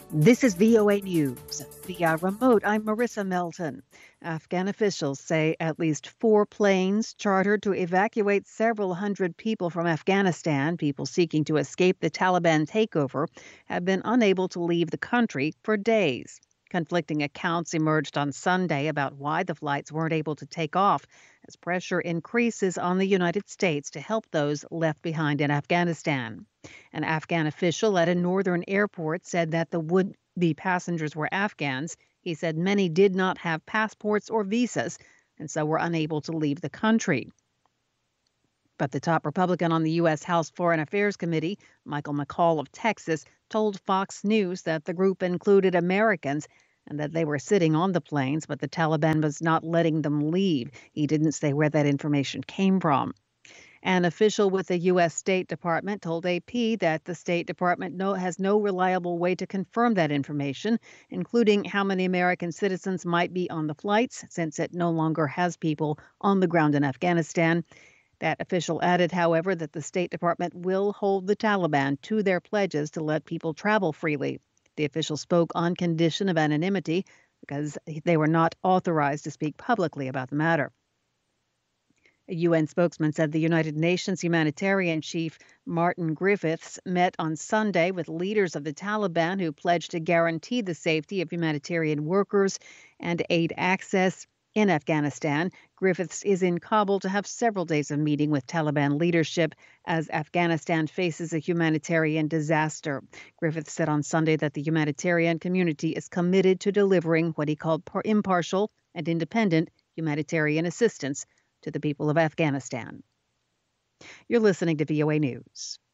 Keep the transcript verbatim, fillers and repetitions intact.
This is V O A News. Via remote, I'm Marissa Melton. Afghan officials say at least four planes chartered to evacuate several hundred people from Afghanistan, people seeking to escape the Taliban takeover, have been unable to leave the country for days. Conflicting accounts emerged on Sunday about why the flights weren't able to take off as pressure increases on the United States to help those left behind in Afghanistan. An Afghan official at a northern airport said that the would be passengers were Afghans. He said many did not have passports or visas and so were unable to leave the country. But the top Republican on the U S. House Foreign Affairs Committee, Michael McCaul of Texas, told Fox News that the group included Americans and that they were sitting on the planes, but the Taliban was not letting them leave. He didn't say where that information came from. An official with the U S. State Department told A P that the State Department no, has no reliable way to confirm that information, including how many American citizens might be on the flights, since it no longer has people on the ground in Afghanistan. That official added, however, that the State Department will hold the Taliban to their pledges to let people travel freely. The official spoke on condition of anonymity because they were not authorized to speak publicly about the matter. A U N spokesman said the United Nations humanitarian chief Martin Griffiths met on Sunday with leaders of the Taliban who pledged to guarantee the safety of humanitarian workers and aid access in Afghanistan. Griffiths is in Kabul to have several days of meeting with Taliban leadership as Afghanistan faces a humanitarian disaster. Griffiths said on Sunday that the humanitarian community is committed to delivering what he called impartial and independent humanitarian assistance to the people of Afghanistan. You're listening to V O A News.